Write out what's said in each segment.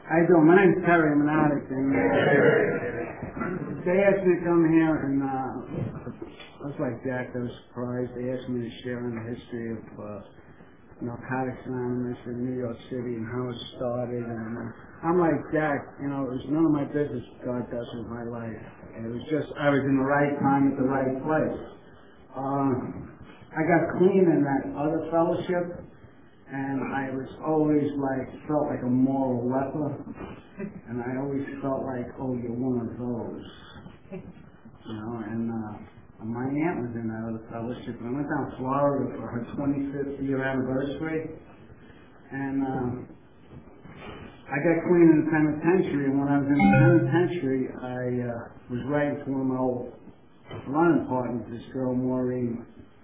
How you doing? My name's Terry. I'm an addict, and they asked me to come here, and I was like Jack. I was surprised. They asked me to share in the history of Narcotics Anonymous in New York City and how it started. And I'm like Jack. It was none of my business what God does with my life. And it was just I was in the right time at the right place. I got clean in that other fellowship. And I was always felt like a moral leper. And I always felt like, oh, you're one of those. And my aunt was in that other fellowship. And I went down to Florida for her 25th year anniversary. And I got clean in the penitentiary. And when I was in the penitentiary, I was writing to one of my old running partners, this girl, Maureen.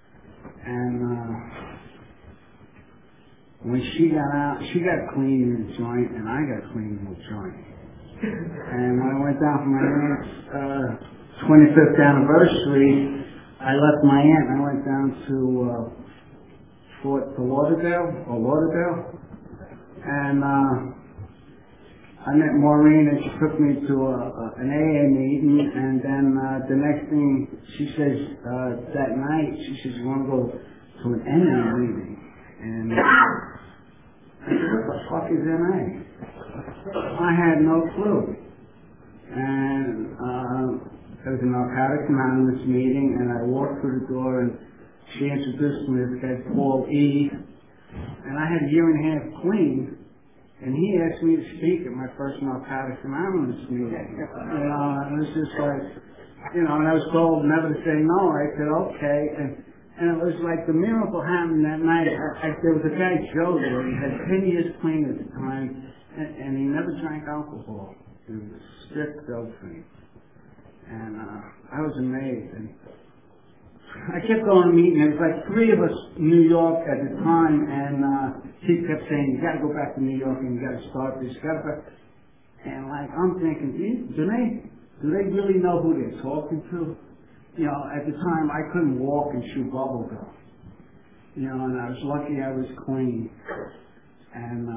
And when she got out, she got clean in the joint, and I got clean in the joint. And when I went down for my aunt's 25th anniversary, I left my aunt and I went down to Fort Lauderdale, and I met Maureen, and she took me to an AA meeting, and then the next thing she says that night, she says, you want to go to an NA meeting? And I said, what the fuck is NA? I had no clue. And there was a Narcotics Anonymous meeting, and I walked through the door, and she introduced me to this guy, Paul E. And I had a year and a half clean, and he asked me to speak at my first Narcotics Anonymous meeting. And it was just and I was told never to say no. I said, okay. And it was like the miracle happened that night. There was a guy, Joe, there. He had 10 years clean at the time, and he never drank alcohol. He was a strict dope-fiend. And I was amazed. And I kept going to meeting. There was like 3 of us in New York at the time, and he kept saying, you got to go back to New York, and you got to start this. And I'm thinking, do they really know who they're talking to? At the time, I couldn't walk and chew bubble gum. And I was lucky I was clean. And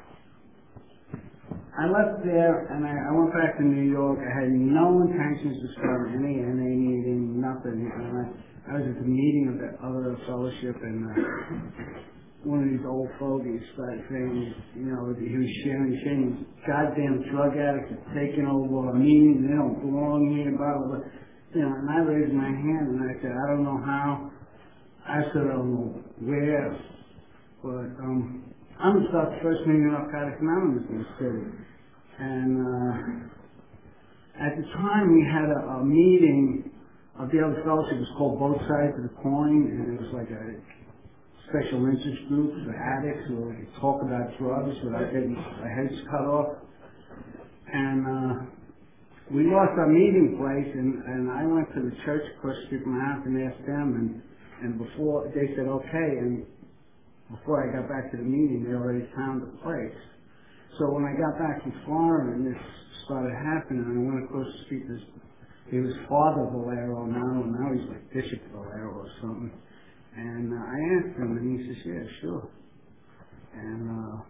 I left there, and I went back to New York. I had no intentions to start any NA meeting, nothing. And I was at the meeting of the other fellowship, and one of these old fogies started saying, he was sharing goddamn drug addicts are taking over our meeting, they don't belong here, blah, blah, blah. And I raised my hand and I said, I don't know how. I said, I don't know where. But I'm going to start the first meeting of Narcotics Anonymous in the city. And at the time we had a meeting of the other fellowship. It was called Both Sides of the Coin. And it was like a special interest group for addicts who would talk about drugs without getting their heads cut off. And we lost our meeting place, and I went to the church across the street from my house and asked them, and before they said okay, and before I got back to the meeting, they already found the place. So when I got back from Florida and this started happening, I went across the street. He was Father Valero now, and now he's like Bishop Valero or something. And I asked him, and he says, yeah, sure. And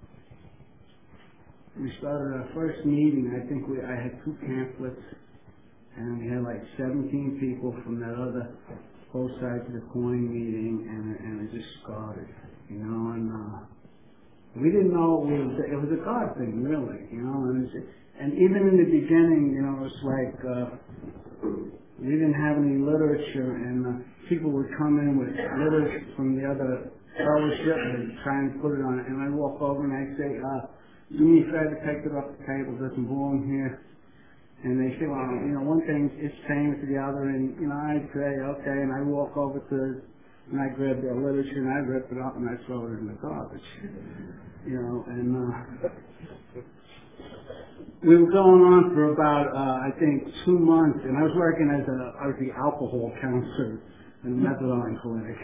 we started our first meeting. I think I had 2 pamphlets, and we had like 17 people from that other Both Sides of the Coin meeting, and it just started, and we didn't know it was a God thing, really, and even in the beginning, it was like we didn't have any literature, and people would come in with literature from the other fellowship and try and put it on it, and I'd walk over and I'd say, do me a favor, take it off the table, doesn't belong here. And they say, well, one thing is saying to the other, and, I'd say, okay, and I walk over and I grab their literature, and I rip it up, and I throw it in the garbage. And we were going on for about, I think, 2 months, and I was working as the alcohol counselor in a methadone clinic.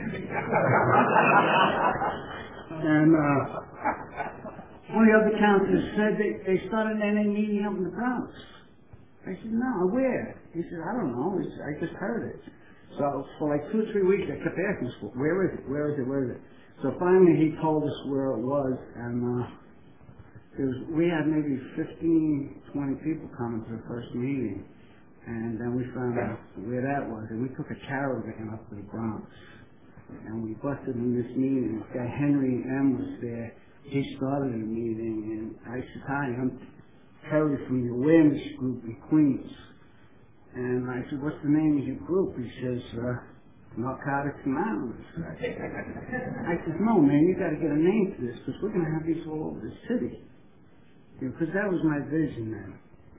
And one of the other counselors said they started an NA meeting up in the Bronx. I said, no, where? He said, I don't know. I just heard it. So for like 2 or 3 weeks, I kept asking, where is it? So finally he told us where it was, and we had maybe 15, 20 people coming to the first meeting, and then we found out where that was, and we took a caravan up to the Bronx, and we busted in this meeting. This guy Henry M. was there. He started the meeting, and I said, "Hi, I'm Terry from the Awareness Group in Queens." And I said, "What's the name of your group?" He says, Narcotics Anonymous. I said, "No, man, you got to get a name for this, because we're going to have these all over the city." Because that was my vision then.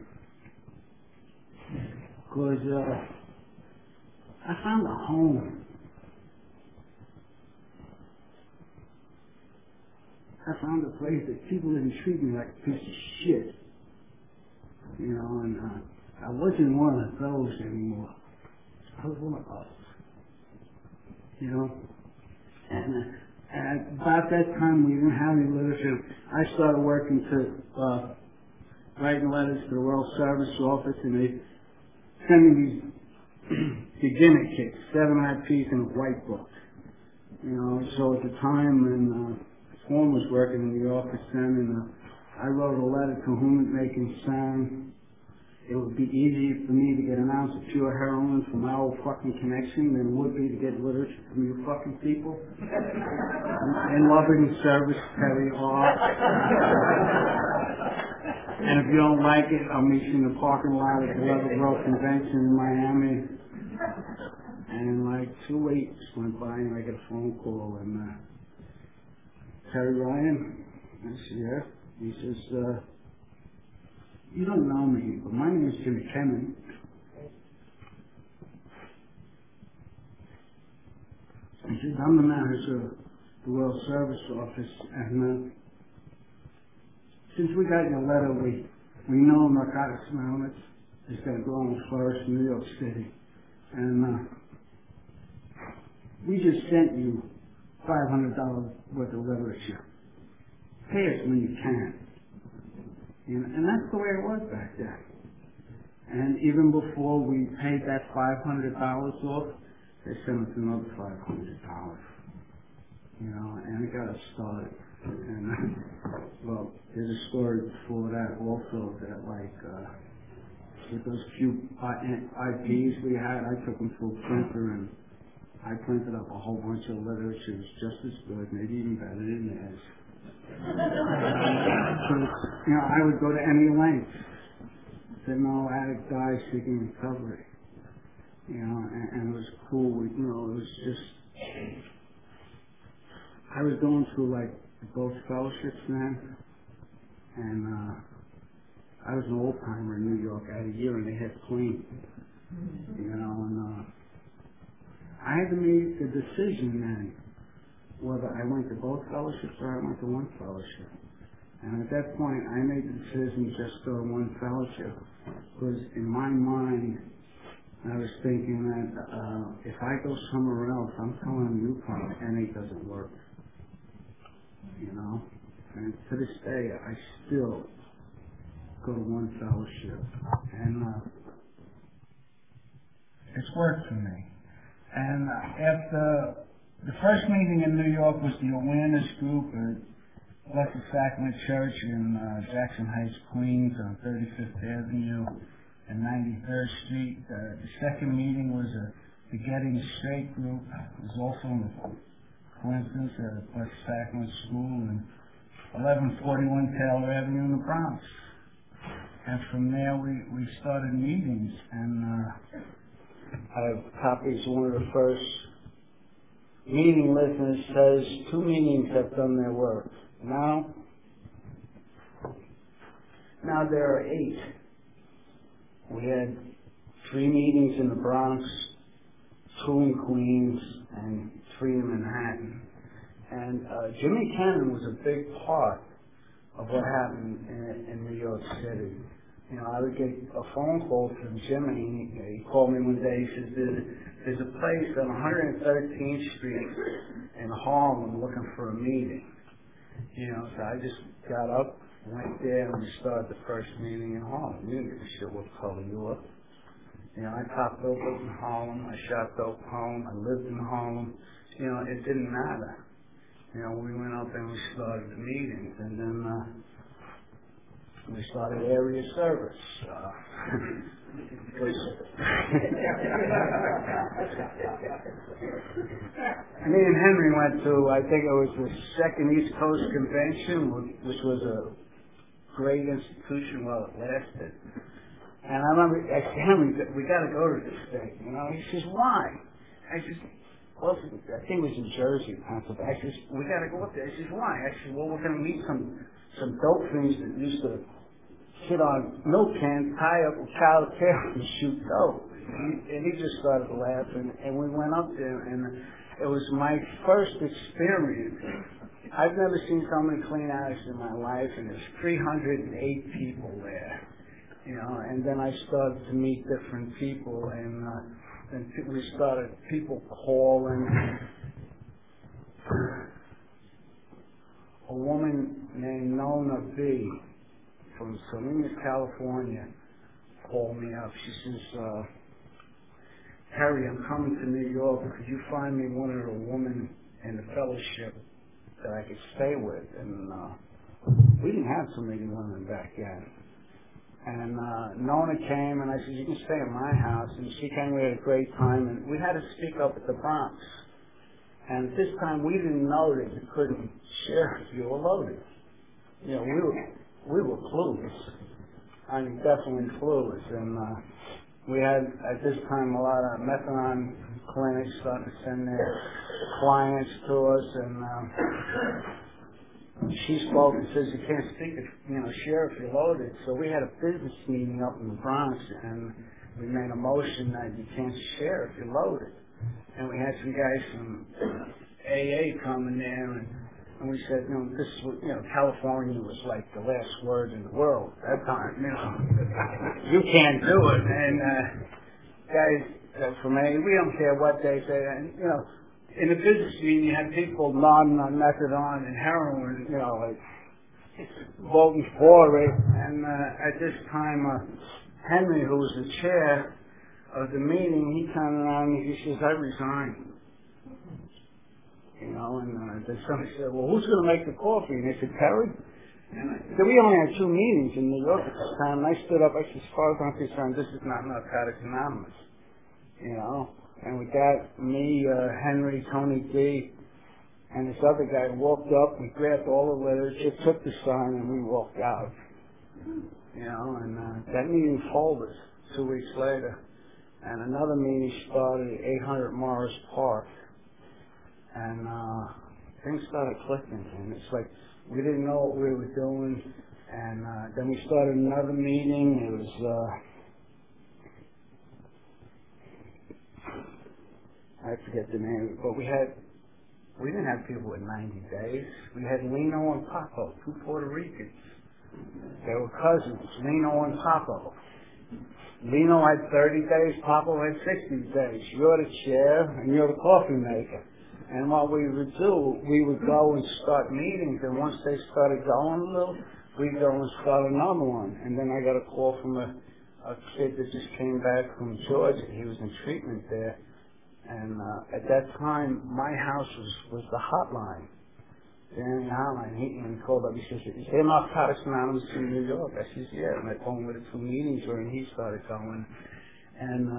Because I found a home. I found a place that people didn't treat me like a piece of shit. And I wasn't one of those anymore. I was one of us. And about that time we didn't have any literature. I started working to writing letters to the World Service Office, and they sent me these beginner kits, 7 IPs in a white book. So at the time when Form was working in the office then, and I wrote a letter to whom it may concern. It would be easier for me to get an ounce of pure heroin from our fucking connection than it would be to get literature from you fucking people. In loving service, Terry R. And if you don't like it, I'll meet you in the parking lot at the Level Grove Convention in Miami. And like 2 weeks went by and I get a phone call, and Terry Ryan, I said, "Yeah." He says, "You don't know me, but my name is Jimmy Kennan." He says, "I'm the manager of the World Service Office, and since we got your letter, we know Narcotics Anonymous is going to grow and flourish in New York City. And we just sent you $500 worth of literature. Pay us when you can." And that's the way it was back then. And even before we paid that $500 off, they sent us another $500. And it got us started. And well, there's a story before that also that with those few IPs we had, I took them to a printer and I printed up a whole bunch of literature. It was just as good, maybe even better than theirs. I would go to any length to no addict dies seeking recovery. And it was cool. It was just, I was going through both fellowships then, and I was an old timer in New York. I had a year and a half clean, and I had to make the decision then whether I went to both fellowships or I went to one fellowship. And at that point, I made the decision just to go to one fellowship, because in my mind, I was thinking that if I go somewhere else, I'm telling you, NA doesn't work. And to this day, I still go to one fellowship, and it's worked for me. And after the first meeting in New York was the Awareness Group at Blessed Sacrament Church in Jackson Heights, Queens, on 35th Avenue and 93rd Street. The second meeting was the Getting Straight Group. It was also in coincidence at Blessed Sacrament School and 1141 Taylor Avenue in the Bronx. And from there we started meetings, and I have copies of one of the first meeting listeners says 2 meetings have done their work. Now there are 8. We had 3 meetings in the Bronx, 2 in Queens, and 3 in Manhattan. And Jimmy Cannon was a big part of what happened in New York City. I would get a phone call from Jimmy. He called me one day. He says, there's a place on 113th Street in Harlem looking for a meeting. So I just got up, went there, and we started the first meeting in Harlem. You didn't give a shit what color you were. I popped dope in Harlem. I shot dope home. I lived in Harlem. It didn't matter. We went up and we started the meetings, and then we started area service. Me and Henry went to, I think it was the second East Coast Convention, which was a great institution while it lasted. And I remember I said, Henry, we got to go to this thing. He says, why? I said, well, I think it was in Jersey, Pennsylvania. I said, we got to go up there. I said, why? I said, well, we're going to meet some dope things that used to sit on milk cans, tie up with cow tail and shoot dope. And he just started laughing, and we went up there, and it was my first experience. I've never seen so many clean attics in my life, and there's 308 people there. And then I started to meet different people, and we started people calling. A woman named Nona B. from Salinas, California, called me up. She says, Harry, I'm coming to New York. Could you find me one of the women in the fellowship that I could stay with? And we didn't have so many women back then. And Nona came, and I said, you can stay at my house. And she came, we had a great time. And we had to speak up at the Bronx. And at this time, we didn't know that you couldn't share if you were loaded. We were clueless. I mean, definitely clueless. And we had, at this time, a lot of methadone clinics starting to send their clients to us. And she spoke and says, you can't speak if, share if you're loaded. So we had a business meeting up in the Bronx, and we made a motion that you can't share if you're loaded. And we had some guys from AA come in there, and we said, this is, California was like the last word in the world at that time. You can't do it. And guys from AA, we don't care what they say. And in a business meeting, you had people nodding on methadone and heroin, voting for it. And at this time, Henry, who was the chair of the meeting, he turned around and he says, I resign. And then somebody said, well, who's going to make the coffee? And they said, Terry. And so we only had 2 meetings in New York at this time. And I stood up, I said, as far as I'm concerned, this is not Narcotics Anonymous. And with that, me, Henry, Tony D, and this other guy walked up, we grabbed all the literature, took the sign, and we walked out. And that meeting folded 2 weeks later. And another meeting started at 800 Morris Park. And things started clicking. And it's like we didn't know what we were doing. And then we started another meeting. It was, I forget the name, but we didn't have people with 90 days. We had Lino and Papo, 2 Puerto Ricans. They were cousins, Lino and Papo. Lino had 30 days, Papo had 60 days. You're the chair and you're the coffee maker. And what we would do, we would go and start meetings, and once they started going a little, we'd go and start another one. And then I got a call from a kid that just came back from Georgia. He was in treatment there. And at that time, my house was the hotline. Danny Hotline. He called up. He says, is there Narcotics Anonymous in New York? I says, yeah. And I told him where the 2 meetings were, and he started going. And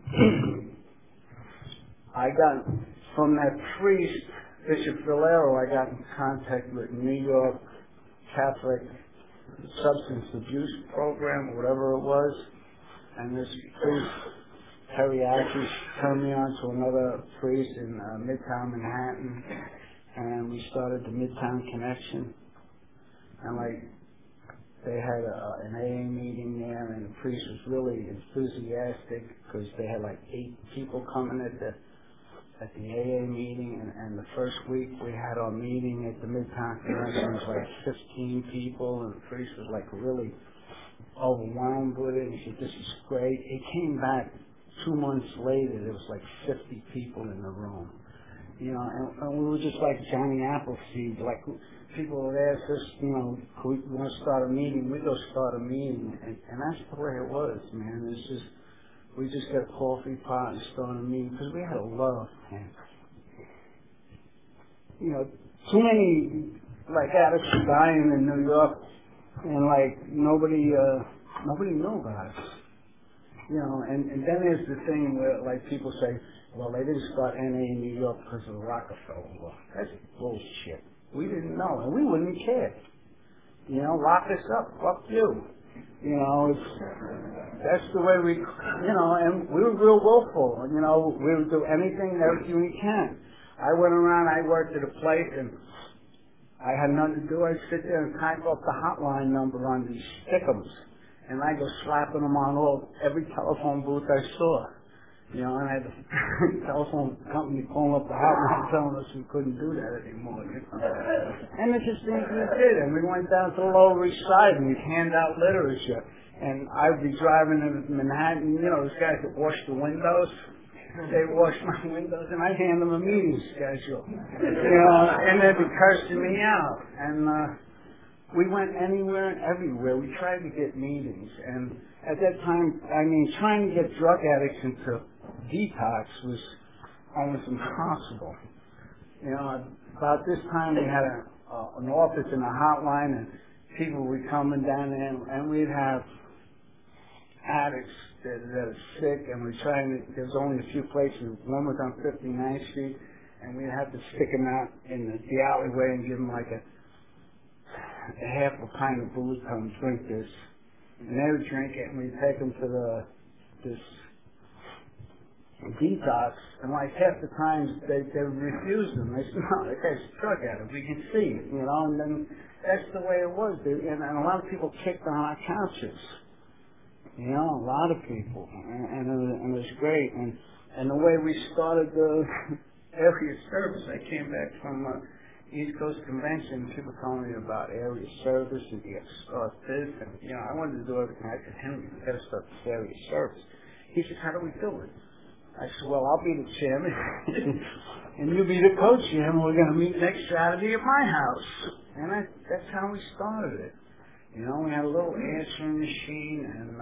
I got, from that priest, Bishop Valero, I got in contact with New York Catholic Substance Abuse Program, or whatever it was. And this priest, Terry Ashes, turned me on to another priest in Midtown Manhattan, and we started the Midtown Connection. And they had an AA meeting there, and the priest was really enthusiastic because they had 8 people coming at the AA meeting, and the first week we had our meeting at the Midtown Connection, it was 15 people, and the priest was really overwhelmed with it. He said, this is great. He came back 2 months later, there was 50 people in the room. And we were just like Johnny Appleseed. People would ask us, could we want to start a meeting? We'd go start a meeting. And that's the way it was, man. It's just, we just got a coffee pot and start a meeting because we had a love, man. Too many addicts are dying in New York And like nobody knew about us. You know, and then there's the thing where like people say, well, they didn't start NA in New York because of the Rockefeller Law. That's bullshit. We didn't know, and we wouldn't care. You know, lock us up, fuck you. You know, that's the way we, you know, and we were real willful. You know, we would do anything and everything we can. I went around, I worked at a place, and I had nothing to do. I'd sit there and type up the hotline number on these stickums, and I'd go slapping them on every telephone booth I saw. You know, and I had the telephone company calling up the hotline telling us we couldn't do that anymore. You know? And it's just things we did. And we went down to the Lower East Side and we'd hand out literature. And I'd be driving in Manhattan, you know, those guys that wash the windows. They wash my windows and I'd hand them a meeting schedule. You know, and they'd be cursing me out. And we went anywhere and everywhere. We tried to get meetings. And at that time, I mean, trying to get drug addicts into detox was almost impossible. You know, about this time we had an office and a hotline, and people were coming down there, and we'd have addicts that are sick, and we're trying to, there was only a few places. One was on 59th Street, and we'd have to stick them out in the alleyway and give them like a half a pint of booze, come drink this. And they would drink it, and we'd take them to this detox, and like half the times they would refuse them. They said, no, that guy's a drug addict, we can see it, you know, and then that's the way it was. And a lot of people kicked on our couches, you know, a lot of people, and it was great. And the way we started the area service, I came back from East Coast Convention, people telling me about area service, and you have to start this, and, you know, I wanted to do everything I could. Henry, you got to start this area service. He said, how do we do it? I said, well, I'll be the chairman, and you be the co-chairman. We're going to meet next Saturday at my house. And that's how we started it. You know, we had a little answering machine, and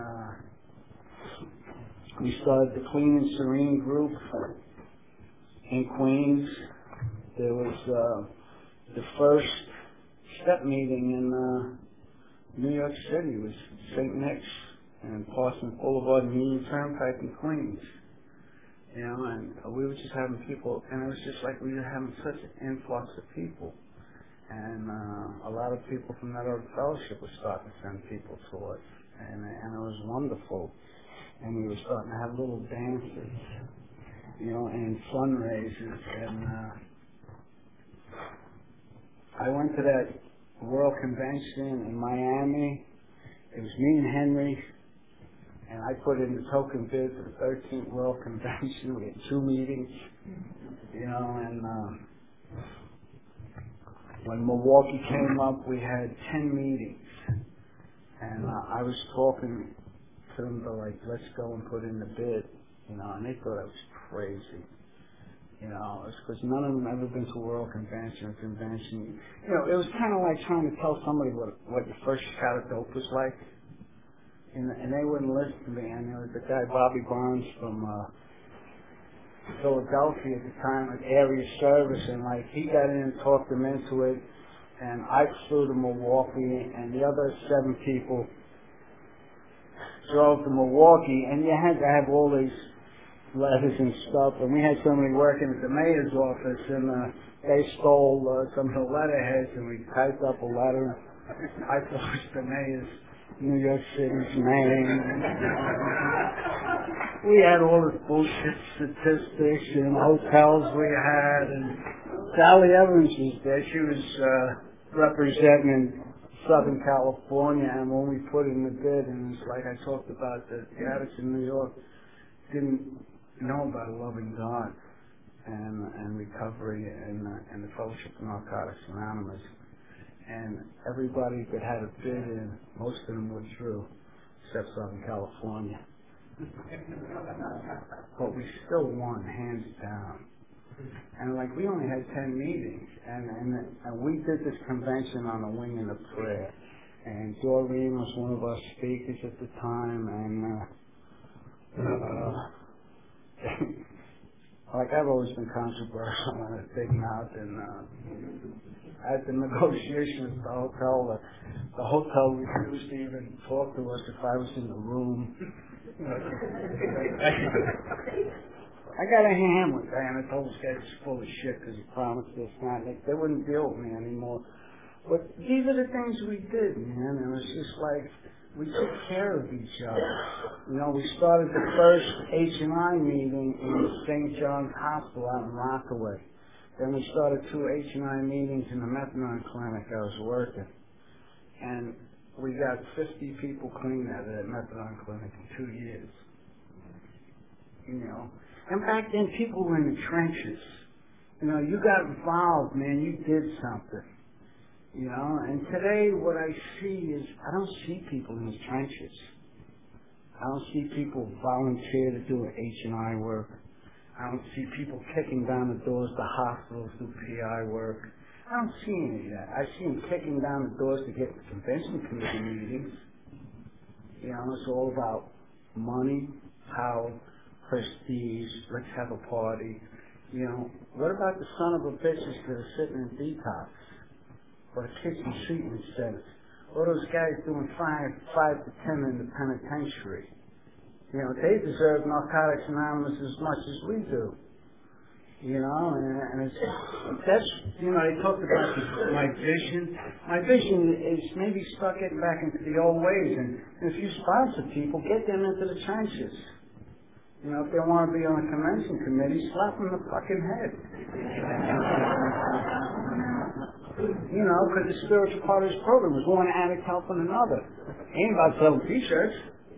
we started the Clean and Serene group in Queens. There was the first step meeting in New York City. It was St. Nick's and Parsons Boulevard and Union Turnpike in Queens. You know, and we were just having people, and it was just like we were having such an influx of people. And a lot of people from that other fellowship were starting to send people to us. And it was wonderful. And we were starting to have little dances, you know, and fundraisers. And I went to that World Convention in Miami. It was me and Henry. And I put in the token bid for the 13th World Convention. We had 2 meetings, you know, and when Milwaukee came up, we had 10 meetings. And I was talking to them, to like, let's go and put in the bid, you know, and they thought I was crazy. You know, it's because none of them ever been to a World Convention or convention. You know, it was kind of like trying to tell somebody what your first shot of dope was like. And they wouldn't listen to me. And there was the guy, Bobby Barnes, from Philadelphia at the time, with area service, and like he got in and talked them into it. And I flew to Milwaukee, and the other 7 people drove to Milwaukee, and you had to have all these letters and stuff. And we had somebody working at the mayor's office, and they stole some of the letterheads, and we typed up a letter. I thought it was the mayor's New York City's name. We had all this bullshit statistics and hotels we had, and Sally Evans was there. She was representing Southern California, and when we put in the bid, and it's like I talked about, the addicts in New York didn't know about a loving God and recovery and the Fellowship of Narcotics Anonymous. And everybody that had a bid in, most of them withdrew, except Southern California. But we still won, hands down. And like, we only had 10 meetings, and we did this convention on a wing and a prayer. And Doreen was one of our speakers at the time, and like I've always been controversial and a big mouth, and at the negotiations at the hotel refused to even talk to us if I was in the room. I got a hand with that, and I told this guy he's full of shit because he promised this and that. They wouldn't deal with me anymore. But these are the things we did, man, and it's just like we took care of each other. You know, we started the first H&I meeting in St. John's Hospital out in Rockaway. Then we started 2 H&I meetings in the methadone clinic I was working. And we got 50 people clean out of that methadone clinic in 2 years. You know, and back then people were in the trenches. You know, you got involved, man, you did something. You know, and today what I see is, I don't see people in the trenches. I don't see people volunteer to do H&I work. I don't see people kicking down the doors to hospitals to do PI work. I don't see any of that. I see them kicking down the doors to get to convention committee meetings. You know, it's all about money, power, prestige, let's have a party. You know, what about the son of a bitches that are sitting in detox or kitchen treatment centers? Or those guys doing 5 to 10 in the penitentiary? You know, they deserve Narcotics Anonymous as much as we do. You know, and that's, you know, they talked about my vision. My vision is maybe start getting back into the old ways, and if you sponsor people, get them into the trenches. You know, if they want to be on a convention committee, slap them in the fucking head. You know, because the spiritual part of this program is one addict helping another. Ain't about selling t-shirts.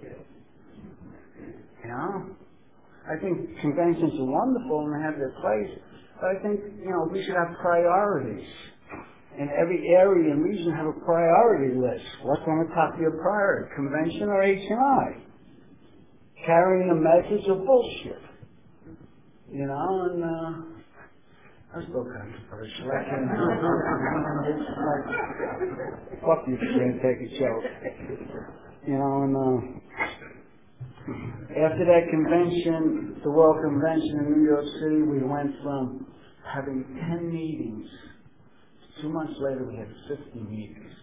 You know? I think conventions are wonderful and they have their place, but I think, you know, we should have priorities. In every area and region have a priority list. What's on the top of your priority? Convention or H&I? Carrying a message of bullshit. You know, and I'm still controversial. It's like, fuck you, can't take a joke. You know, and after that convention, the World Convention in New York City, we went from having 10 meetings. 2 months later, we had 50 meetings.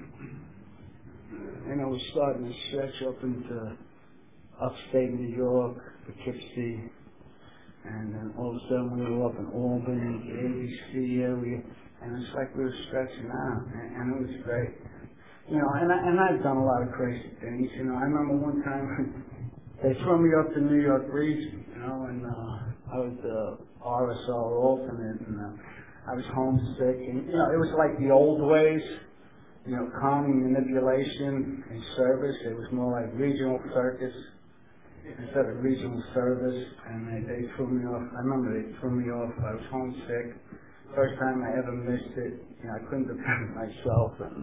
You know, we started to stretch up into upstate New York, Poughkeepsie, and then all of a sudden we were up in Albany, the ABC area, and it's like we were stretching out, and it was great. You know, and I've done a lot of crazy things. You know, I remember one time they threw me up to New York region, you know, and I was the RSL alternate, and I was homesick, and you know, it was like the old ways, you know, calming manipulation and service. It was more like regional circus instead of regional service, and they threw me off. I remember they threw me off. I was homesick. First time I ever missed it. You know, I couldn't defend myself, and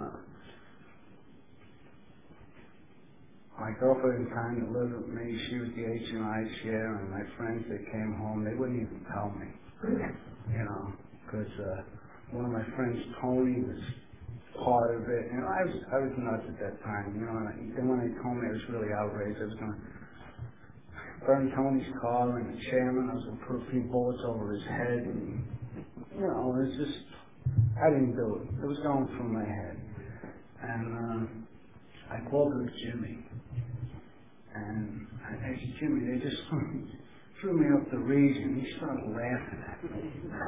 my girlfriend kind of lived with me. She was the H&I chair, and my friends that came home, they wouldn't even tell me, you know, because one of my friends, Tony, was part of it. You know, I was nuts at that time, you know, and then when they told me, I was really outraged. I was going to burn Tony's car, and the chairman, I was going to put a few bullets over his head, and, you know, it was just, I didn't do it. It was going through my head. And I called her Jimmy. And I said, Jimmy, they just threw me up the region. He started laughing at me.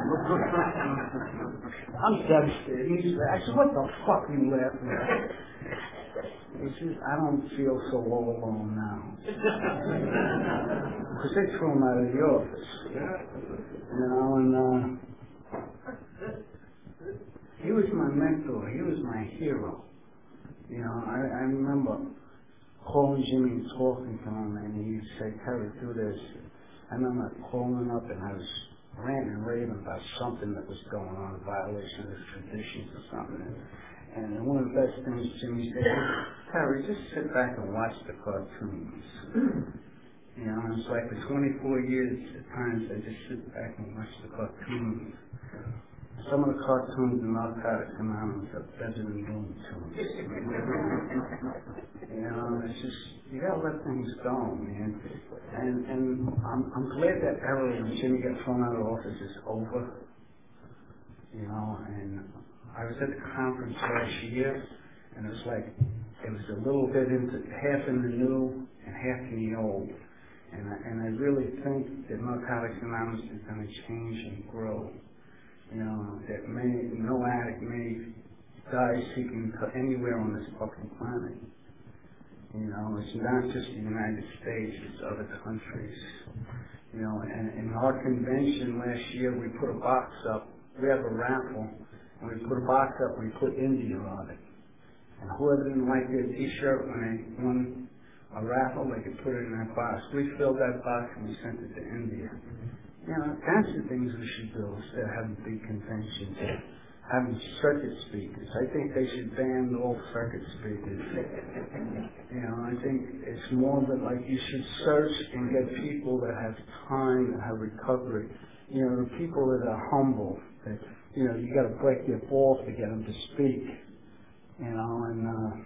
I'm devastated. I said, what the fuck are you laughing at? He says, I don't feel so all alone now. Because they threw him out of the office. You know, and he was my mentor. He was my hero. You know, I remember calling Jimmy and talking to him, and he'd say, Terry, do this. I remember calling up, and I was ranting and raving about something that was going on, a violation of his traditions or something. And one of the best things Jimmy said, Terry, just sit back and watch the cartoons. You know, and it's like for 24 years at times, I just sit back and watch the cartoons. Some of the cartoons in Narcotics Anonymous are better than Looney Tunes. You know, it's just, you gotta let things go, man. And I'm glad that era when Jimmy got thrown out of office is over. You know, and I was at the conference last year, and it was like, it was a little bit into, half in the new and half in the old. And I really think that Narcotics Anonymous is going to change and grow. You know, that no addict may die seeking anywhere on this fucking planet. You know, it's not just the United States, it's other countries. You know, and in our convention last year, we put a box up. We have a raffle, and we put a box up and we put India on it. And whoever didn't like their T-shirt when they won a raffle, they could put it in that box. We filled that box and we sent it to India. You know, that's the things we should do instead of having big conventions, having circuit speakers. I think they should ban all circuit speakers. You know, I think it's more that like you should search and get people that have time, that have recovery. You know, the people that are humble, that, you know, you got to break their balls to get them to speak. You know, and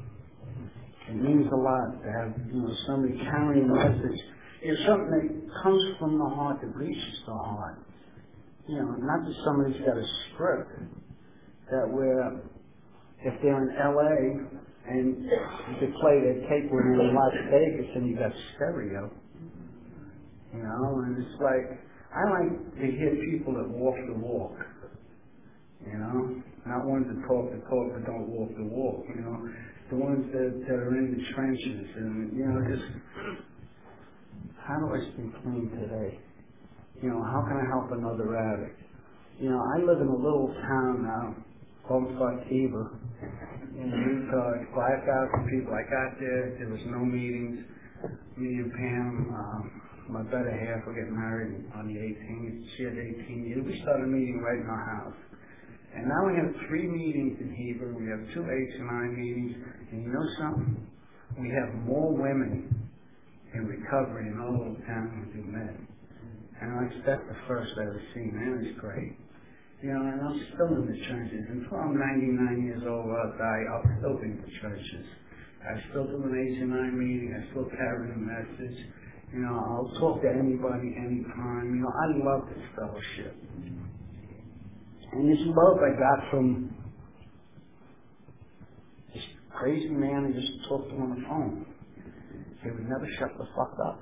it means a lot to have, you know, somebody carrying a message. It's something that comes from the heart, that reaches the heart. You know, not that somebody's got a script that where if they're in L.A. and you could play their tape when they're in Las Vegas and you got stereo. You know, and it's like, I like to hear people that walk the walk. You know, not ones that talk the talk but don't walk the walk, you know. The ones that are in the trenches and, you know, just, how do I stay clean today? You know, how can I help another addict? You know, I live in a little town now, Bumfuck Eva, in Utah. It's 5,000 people. I got there was no meetings. Me and Pam, my better half, we're getting married on the 18th. She had 18 years. We started a meeting right in our house. And now we have 3 meetings in Heber. We have 2 H&I meetings. And you know something? We have more women in recovery in all of the towns than we do men. And that's the first I've ever seen. That is great. You know, and I'm still in the churches. Until I'm 99 years old, I'll die. I'll still be in the churches. I still do an H&I meeting. I still carry the message. You know, I'll talk to anybody, anytime. You know, I love this fellowship. And this love I got from this crazy man I used to talk to on the phone. He would never shut the fuck up.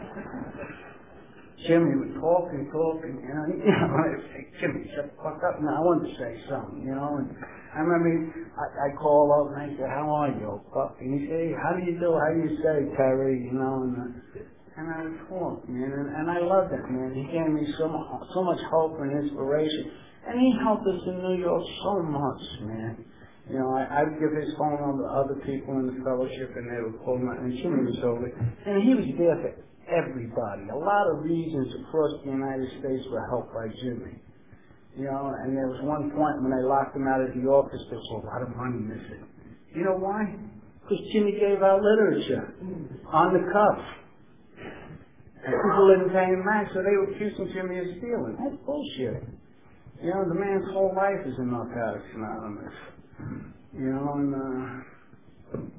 Jimmy would talk and talk, and I'd say, Jimmy, shut the fuck up. And I wanted to say something, you know. And I remember I call up and I say, how are you, old fuck? And he'd say, how do you do? How do you say, Terry? You know, and I would talk, man. And I loved that, man. He gave me so much hope and inspiration. And he helped us in New York so much, man. You know, I'd give his phone number to other people in the fellowship, and they would call him, and Jimmy was over. And he was there for everybody. A lot of regions across the United States were helped by Jimmy. You know, and there was one point when they locked him out of the office, there was a lot of money missing. You know why? Because Jimmy gave out literature on the cuff. And people didn't pay him back, so they were accusing Jimmy of stealing. That's bullshit. You know, the man's whole life is in Narcotics Anonymous. You know, and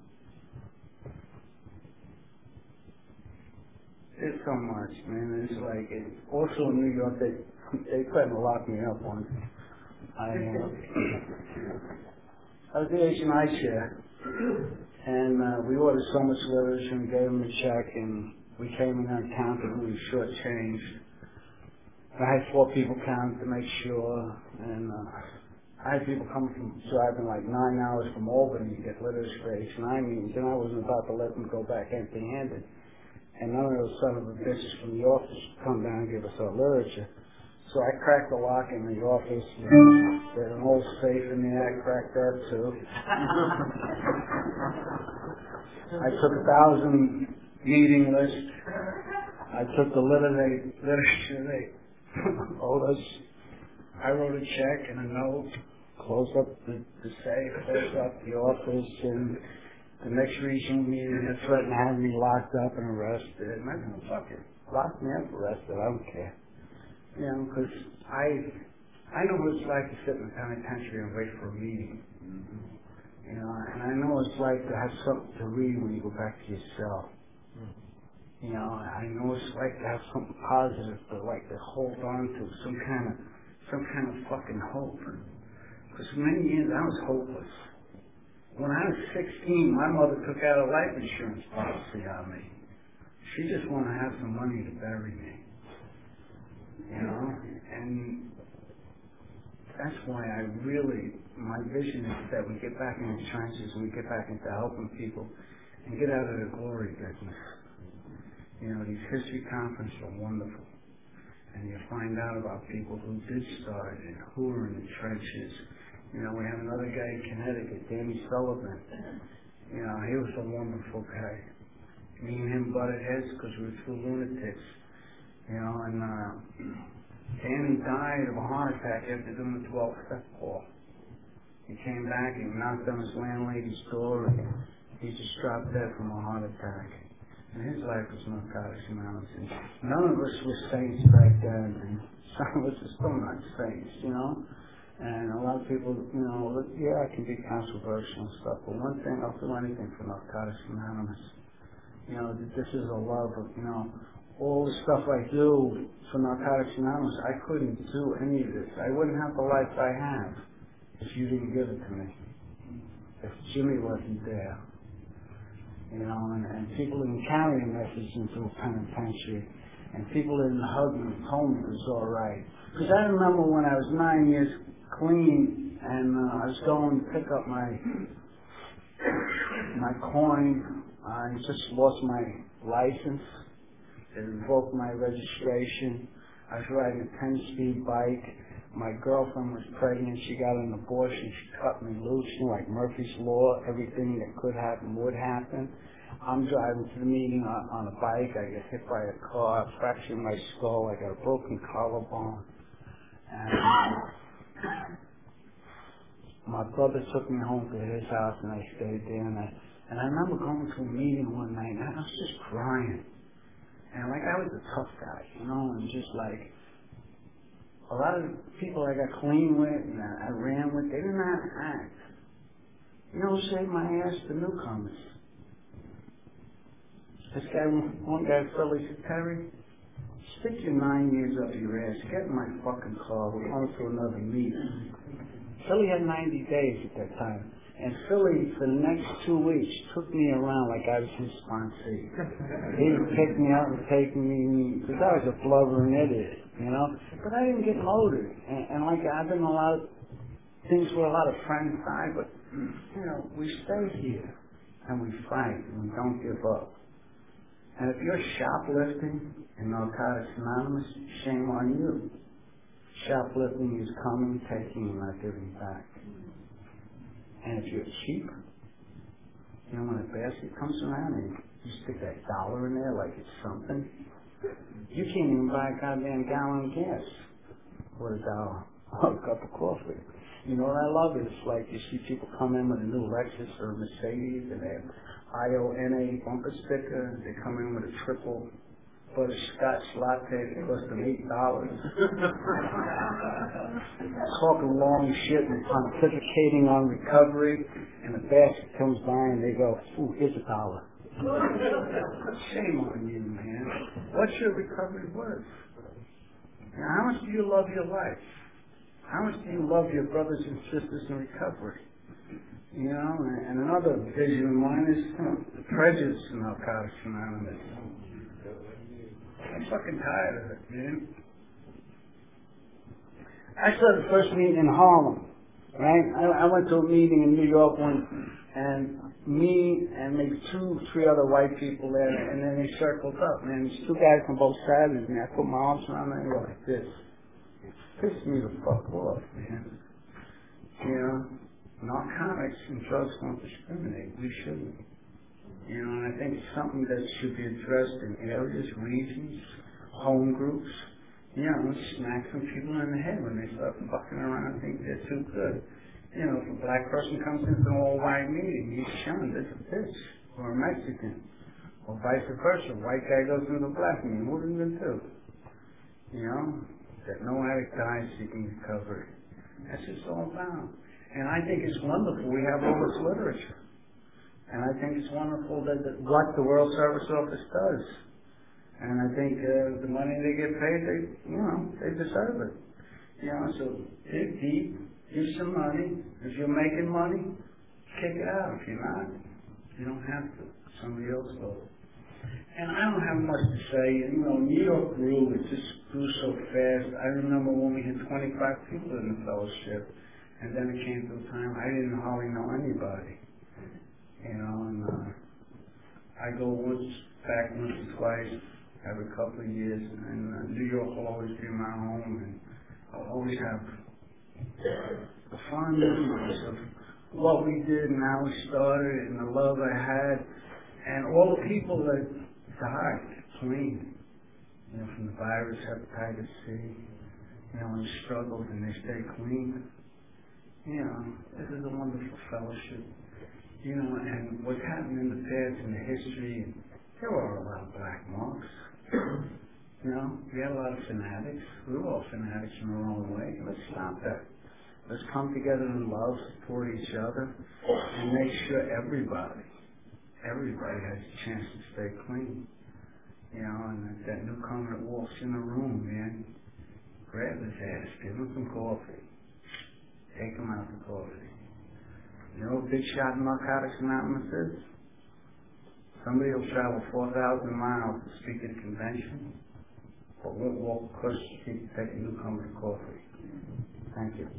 it's so much, man. It's like, also in New York, they threatened to lock me up once. I was the H&I chair, and we ordered so much literature and gave them a check, and we came in there and counted, and we were shortchanged. I had 4 people count to make sure, and I had people coming from driving like 9 hours from Albany to get literature for H&I meetings, and I wasn't about to let them go back empty-handed. And none of those son of a bitches from the office come down and give us our literature. So I cracked the lock in the office. There's an old safe in there. I cracked that too. I took 1,000 meeting lists. I took the literature they owed us. I wrote a check and a note, closed up the safe, closed up the office, and the next regional meeting they threatened to have me locked up and arrested. And I said, fuck it, lock me up, arrested, I don't care. You know, because I know what it's like to sit in the penitentiary and wait for a meeting. And I know it's like to have something to read when you go back to your cell. I know it's like to have something positive to hold on to, some kind of fucking hope. Because for many years I was hopeless. When I was 16, my mother took out a life insurance policy on me. She just wanted to have some money to bury me. And that's why my vision is that we get back in the trenches and we get back into helping people and get out of the glory business. These history conferences are wonderful. And you find out about people who did start and who were in the trenches. We have another guy in Connecticut, Danny Sullivan. He was a wonderful guy. Me and him butted heads because we were two lunatics. And Danny died of a heart attack after doing the 12-step call. He came back, he knocked on his landlady's door, and he just dropped dead from a heart attack. And his life was Narcotics Anonymous. And none of us were saints back then, and some of us are still not saints, And a lot of people, I can be controversial and stuff, but one thing, I'll do anything for Narcotics Anonymous. This is a love of, all the stuff I do for Narcotics Anonymous, I couldn't do any of this. I wouldn't have the life I have if you didn't give it to me. If Jimmy wasn't there. And people didn't carry a message into a penitentiary. And people didn't hug me and told me it was all right. Because I remember when I was 9 years clean and I was going to pick up my coin. I just lost my license. They revoked my registration. I was riding a 10-speed bike. My girlfriend was pregnant. She got an abortion. She cut me loose. Like Murphy's Law, everything that could happen would happen. I'm driving to the meeting on a bike. I get hit by a car, fractured my skull. I got a broken collarbone. And my brother took me home to his house, and I stayed there. And I remember going to a meeting one night, and I was just crying. And I was a tough guy, and just like a lot of the people I got clean with and I ran with, they didn't know how to act. Who saved my ass? The newcomers. This guy, one guy, Philly, said, Terry, stick your 9 years up your ass. Get in my fucking car. We're going to another meeting. Philly had 90 days at that time. And Philly, for the next 2 weeks, took me around like I was his sponsee. He would pick me up and take me, because I was a blubbering idiot, But I didn't get loaded. And I've been a lot of things where a lot of friends die, but, we stay here. And we fight, and we don't give up. And if you're shoplifting in Narcotics Anonymous, shame on you. Shoplifting is coming, taking, and not giving back. And if you're cheap, when a basket comes around and you stick that $1 in there like it's something, you can't even buy a goddamn gallon of gas for $1 or a cup of coffee. What I love is you see people come in with a new Lexus or a Mercedes and they have IONA bumper sticker. They come in with a triple butterscotch latte that cost them $8. Talking long shit and pontificating on recovery, and the basket comes by and they go, ooh, here's $1. Shame on you, man. What's your recovery worth? How much do you love your life? How much do you love your brothers and sisters in recovery? And another vision of mine is the prejudice in Narcotics Anonymous. I'm fucking tired of it, man. I started the first meeting in Harlem, right? I went to a meeting in New York once, and me and maybe 2, 3 other white people there, and then they circled up, man. These 2 guys from both sides of me. I put my arms around them and they were like this. It pissed me the fuck off, man. Narcotics and drugs don't discriminate. We shouldn't. And I think it's something that should be addressed in areas, regions, home groups. Smack some people in the head when they start fucking around and think they're too good. If a black person comes into an all-white meeting, he's shunned as a bitch, or a Mexican, or vice versa. A white guy goes into a black meeting, what are you going to do? That no addict dies seeking recovery. That's what it's all about. And I think it's wonderful we have all this literature. And I think it's wonderful that what the World Service Office does. And I think the money they get paid, they deserve it. So dig deep, give some money. If you're making money, kick it out. If you're not, you don't have to. Somebody else will. And I don't have much to say. New York grew. It just grew so fast. I remember when we had 25 people in the fellowship, and then it came to a time I didn't hardly know anybody. And I go back once or twice every couple of years, and New York will always be my home, and I'll always have the fond memories of what we did and how we started and the love I had, and all the people that died clean, from the virus, hepatitis C, and struggled and they stayed clean. This is a wonderful fellowship. And what happened in the past, in the history, there were a lot of black monks. We had a lot of fanatics. We were all fanatics in our own way. Let's stop that. Let's come together in love, support each other, and make sure everybody has a chance to stay clean. And that newcomer that walks in the room, man, grab his ass, give him some coffee, take him out for coffee. Big shot in Narcotics Anonymous is? Somebody will travel 4,000 miles to speak at a convention, but we'll walk across the street to take a newcomer to coffee. Thank you.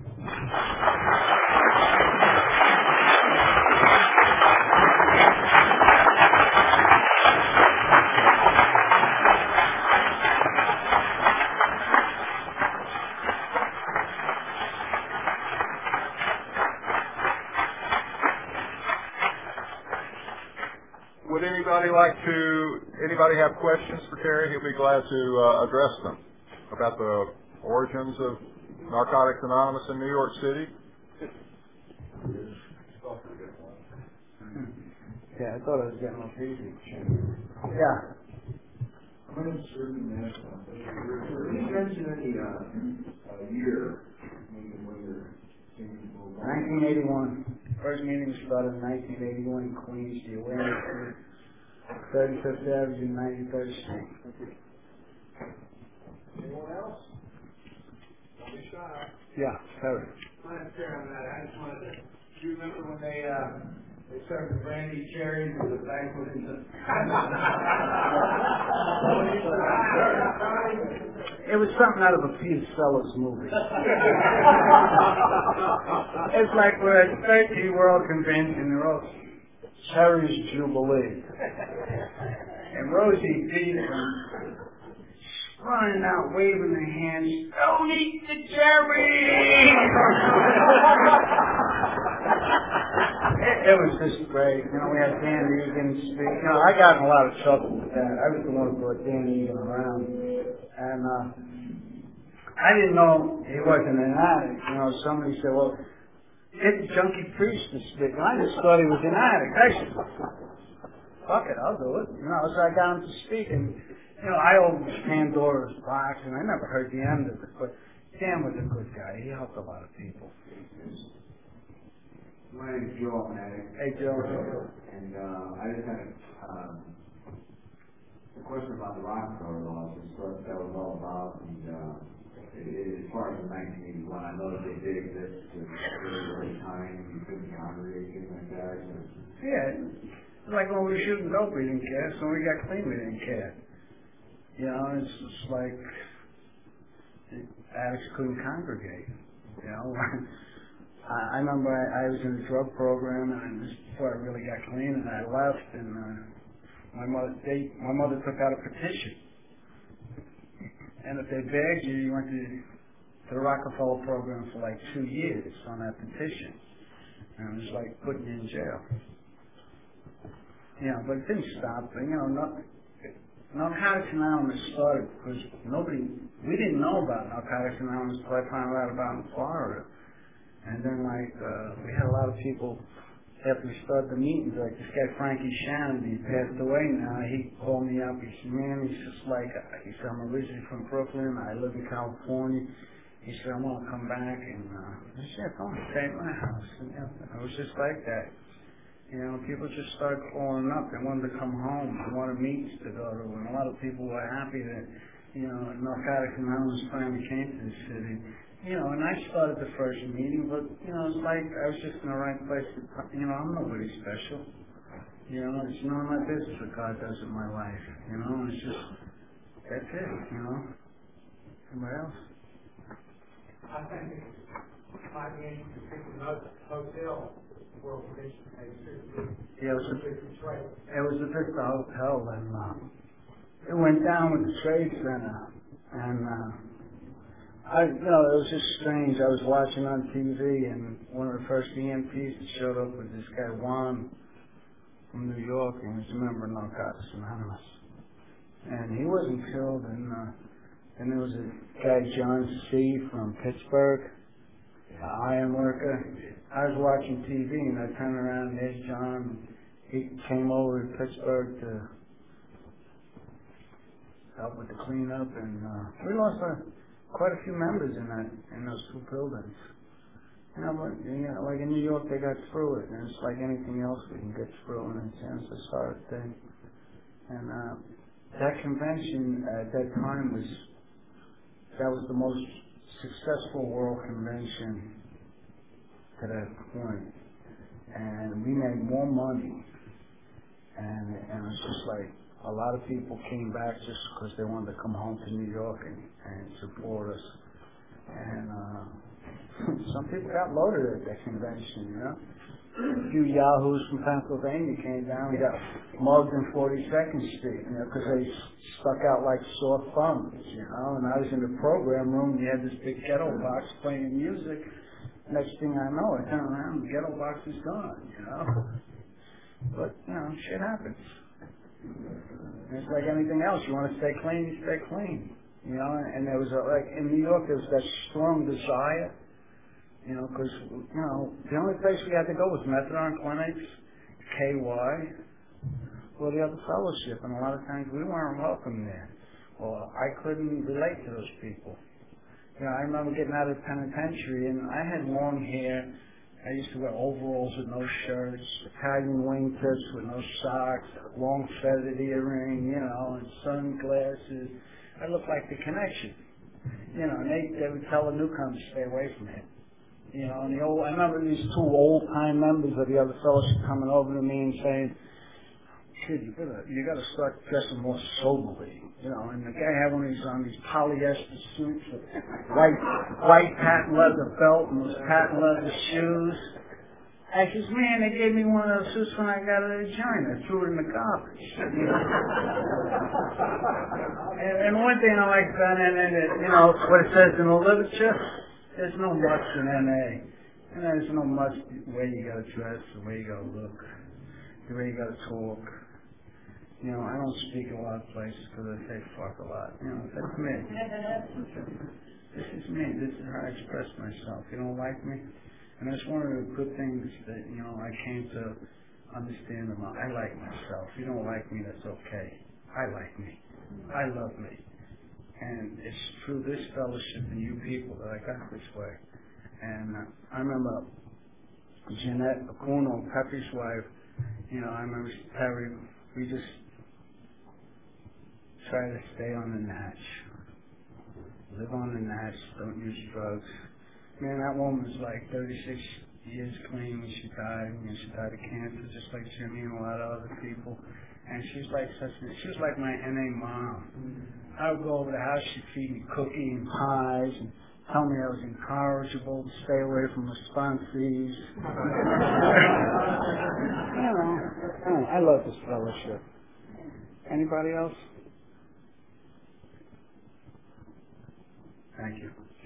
Anybody have questions for Terry? He'll be glad to address them about the origins of Narcotics Anonymous in New York City. Yeah, I thought I was getting off easy. Yeah. My name is Sergeant National. Did you mention any year when your team moved on? 1981. First meeting started in 1981 in Queens, the awareness group, 35th Avenue, 93rd Street. Anyone else? Don't be shy. Yeah, Terry. My name's Terry on that. I just wanted to, do you remember when they served the brandy cherries with the banquet and the... It was something out of a Peter Sellers movie. It's like we're at 30 World Convention, they're all Cherry's Jubilee. And Rosie Peterson running out, waving her hands, don't eat the cherry! It was just great. We had Dan Egan speak. I got in a lot of trouble with that. I was the one who brought Dan Egan around. And I didn't know he wasn't an addict. Somebody said, well, get the junkie priest to speak. And I just thought he was an addict. I said, fuck it, I'll do it. So I got him to speak. And, I opened Pandora's box, and I never heard the end of it. But Dan was a good guy. He helped a lot of people. My name is Joe. I'm an addict. Hey, Joe. And I just had a question about the Rockefeller laws and what that was all about. And as far as in 1981, I know that they did exist at a really early time. You couldn't congregate, things like that. Yeah. Like when we were shooting dope, we didn't care. So when we got clean, we didn't care. It's just like addicts couldn't congregate. I remember I was in a drug program, and just before I really got clean, and I left, and my mother took out a petition. And if they begged you, you went to the Rockefeller program for like 2 years on that petition. And it was like putting you in jail. But it didn't stop. Narcotics Anonymous started because we didn't know about Narcotics Anonymous until I found out about it in Florida. And then, we had a lot of people, after we started the meetings, like this guy Frankie Shannon, he passed away now. He called me up. He said, man, he's just like, he said, I'm originally from Brooklyn. I live in California. he said, I want to come back, and I said, come on, stay at my house. And it was just like that. You know, people just started calling up. They wanted to come home. They wanted meetings to go to. And a lot of people were happy that, you know, Narcotics Anonymous finally came to the city. You know, and I started the first meeting, but, you know, it's like I was just in the right place. You know, I'm nobody special. You know, it's none of my business what God does in my life. You know, it's just, that's it, you know. Anybody else? I think it might be interesting to pick another hotel. World Convention, yeah, it was a big hotel, and it went down with the Trade Center, and you know, it was just strange. I was watching on TV, and one of the first EMPs that showed up was this guy Juan from New York, and he's a member of Narcotics Anonymous, and he wasn't killed, and there was a guy John C. from Pittsburgh, iron worker. I was watching TV, and I turned around, and there's John. He came over to Pittsburgh to help with the cleanup, and we lost quite a few members in those two buildings. You know, but, you know, like in New York, they got through it, and it's like anything else we can get through, and it's a hard thing. And that convention at that time was the most successful world convention to that point, and we made more money, and it's just like a lot of people came back just because they wanted to come home to New York and support us, and some people got loaded at that convention, you know. A few yahoos from Pennsylvania came down. We got mugged in 42nd Street, you know, because they stuck out like sore thumbs, you know. And I was in the program room. We had this big ghetto box playing music. Next thing I know, I turn around, the ghetto box is gone, you know. But, you know, shit happens. And it's like anything else. You want to stay clean, you stay clean. You know, and there was, like, in New York, there was that strong desire, you know, because, you know, the only place we had to go was methadone clinics, KY, or the other fellowship. And a lot of times we weren't welcome there. Or I couldn't relate to those people. You know, I remember getting out of the penitentiary, and I had long hair. I used to wear overalls with no shirts, Italian wingtips with no socks, long feathered earring, you know, and sunglasses. I looked like the Connection. You know, and they would tell the newcomers to stay away from it. You know, and I remember these two old-time members of the other fellowship coming over to me and saying, kid, you gotta start dressing more soberly, you know. And the guy had one of these polyester suits with white patent leather belt and those patent leather shoes. I says, man, they gave me one of those suits when I got out of the joint. I threw it in the garbage. You know? and one thing I like about NA, you know, what it says in the literature, there's no much in NA. And there's no much the way you gotta dress, the way you gotta look, the way you gotta talk. You know, I don't speak a lot of places because I say fuck a lot. You know, that's me. This is me. This is how I express myself. You don't like me? And that's one of the good things that, you know, I came to understand about. I like myself. If you don't like me, that's okay. I like me. I love me. And it's through this fellowship and you people that I got this way. And I remember Jeanette Acuno, Pepe's wife, you know, I remember Perry, we just try to stay on the natch. Live on the natch, don't use drugs. Man, that woman was like 36 years clean when she died. You know, she died of cancer just like Jimmy and a lot of other people. And she was like my NA mom. I would go over the house, she'd feed me cookies and pies and tell me I was incorrigible to stay away from the sponsees. You know, I love this fellowship. Anybody else? Thank you.